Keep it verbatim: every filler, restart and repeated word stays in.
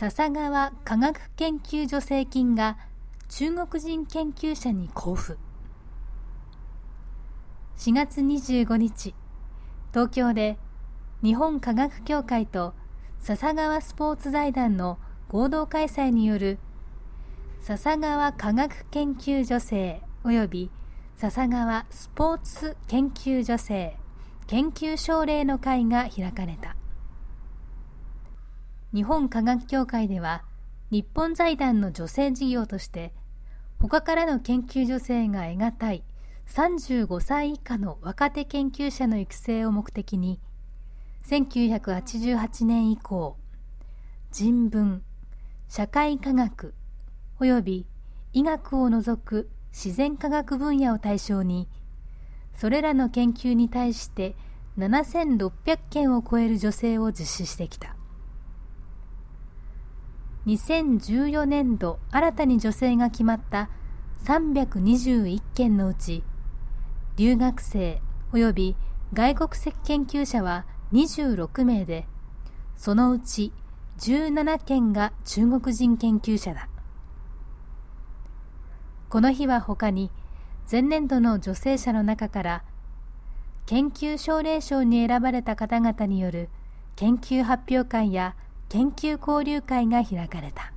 笹川科学研究助成金が中国人研究者に交付。しがつにじゅうごにち、東京で日本科学協会と笹川スポーツ財団の合同開催による笹川科学研究助成及び笹川スポーツ研究助成研究奨励の会が開かれた。日本科学協会では日本財団の助成事業として他からの研究助成が得難いさんじゅうごさい以下の若手研究者の育成を目的にせんきゅうひゃくはちじゅうはちねん以降、人文、社会科学及び医学を除く自然科学分野を対象にそれらの研究に対してななせんろっぴゃくけんを超える助成を実施してきた。にせんじゅうよねんど新たに助成が決まったさんびゃくにじゅういっけんのうち、留学生及び外国籍研究者はにじゅうろくめいで、そのうちじゅうななけんが中国人研究者だ。この日は他に前年度の助成者の中から研究奨励賞に選ばれた方々による研究発表会や研究交流会が開かれた。